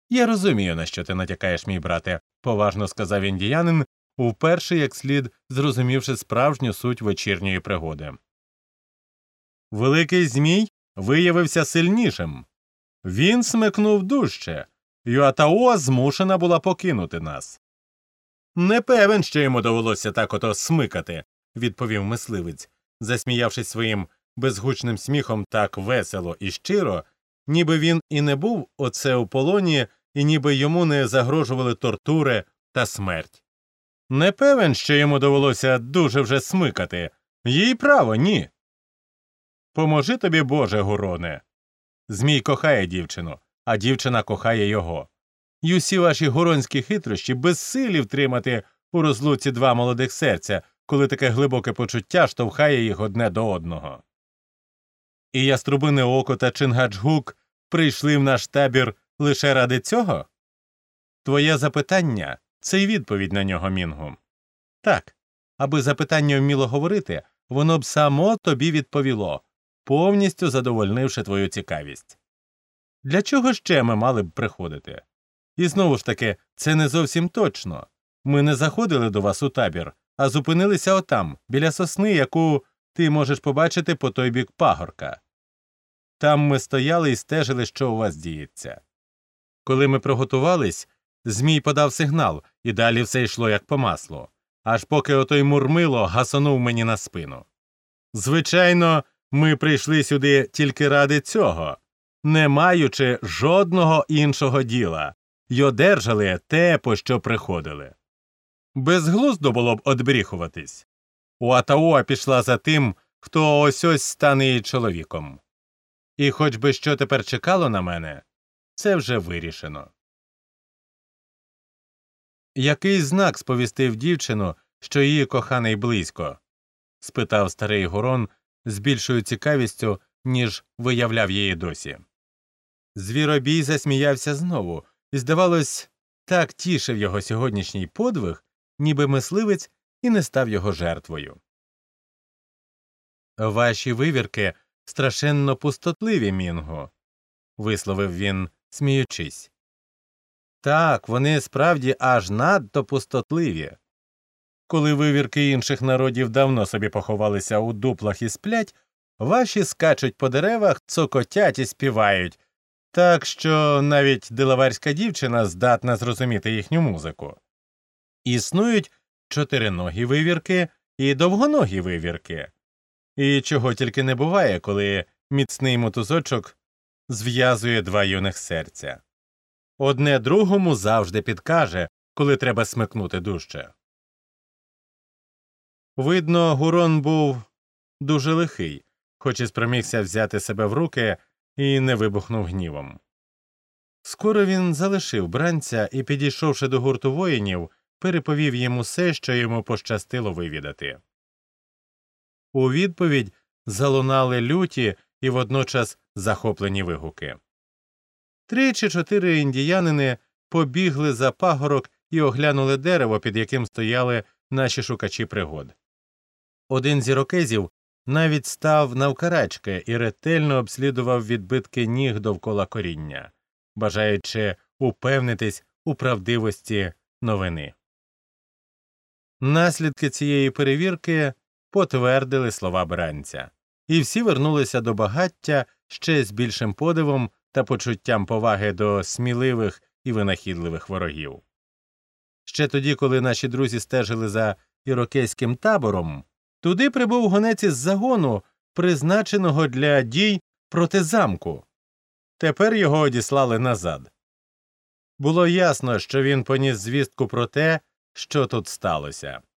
Я розумію, на що ти натякаєш, мій брате, поважно сказав індіянин, вперше як слід зрозумівши справжню суть вечірньої пригоди. Великий Змій виявився сильнішим. Він смикнув дужче. Юатаоа змушена була покинути нас. Не певен, що йому довелося так ото смикати, відповів мисливець, засміявшись своїм безгучним сміхом так весело і щиро, ніби він і не був оце у полоні, і ніби йому не загрожували тортури та смерть. Не певен, що йому довелося дуже вже смикати. Їй право, ні. Поможи тобі, Боже, Гуроне. Змій кохає дівчину, а дівчина кохає його. І усі ваші гуронські хитрощі безсилі втримати у розлуці два молодих серця, коли таке глибоке почуття штовхає їх одне до одного. І Яструбине Око та Чингачгук прийшли в наш табір лише ради цього? Твоє запитання – це й відповідь на нього, Мінгу. Так, аби запитання вміло говорити, воно б само тобі відповіло, повністю задовольнивши твою цікавість. Для чого ще ми мали б приходити? І знову ж таки, це не зовсім точно. Ми не заходили до вас у табір, а зупинилися отам, біля сосни, яку ти можеш побачити по той бік пагорка. Там ми стояли і стежили, що у вас діється. Коли ми приготувались, Змій подав сигнал, і далі все йшло як по маслу, аж поки отой Мурмило гасонув мені на спину. Звичайно, ми прийшли сюди тільки ради цього, не маючи жодного іншого діла, й одержали те, по що приходили. Безглуздо було б одбріхуватись. Уатаоа пішла за тим, хто ось-ось стане її чоловіком. І хоч би що тепер чекало на мене, це вже вирішено. Який знак сповістив дівчину, що її коханий близько? Спитав старий Гурон з більшою цікавістю, ніж виявляв її досі. Звіробій засміявся знову, і, здавалось, так тішив його сьогоднішній подвиг, ніби мисливець і не став його жертвою. Ваші вивірки страшенно пустотливі, Мінго, висловив він, сміючись. Так, вони справді аж надто пустотливі. Коли вивірки інших народів давно собі поховалися у дуплах і сплять, ваші скачуть по деревах, цокотять і співають, так що навіть делаварська дівчина здатна зрозуміти їхню музику. Існують чотириногі вивірки і довгоногі вивірки. І чого тільки не буває, коли міцний мотузочок зв'язує два юних серця. Одне другому завжди підкаже, коли треба смикнути дужче. Видно, Гурон був дуже лихий, хоч і спромігся взяти себе в руки і не вибухнув гнівом. Скоро він залишив бранця і, підійшовши до гурту воїнів, переповів їм усе, що йому пощастило вивідати. У відповідь залунали люті і водночас захоплені вигуки. 3 чи 4 індіянини побігли за пагорок і оглянули дерево, під яким стояли наші шукачі пригод. Один з ірокезів навіть став навкарачки і ретельно обслідував відбитки ніг довкола коріння, бажаючи упевнитись у правдивості новини. Наслідки цієї перевірки потвердили слова бранця, і всі вернулися до багаття ще з більшим подивом та почуттям поваги до сміливих і винахідливих ворогів. Ще тоді, коли наші друзі стежили за ірокезьким табором, туди прибув гонець із загону, призначеного для дій проти замку. Тепер його одіслали назад. Було ясно, що він поніс звістку про те, що тут сталося.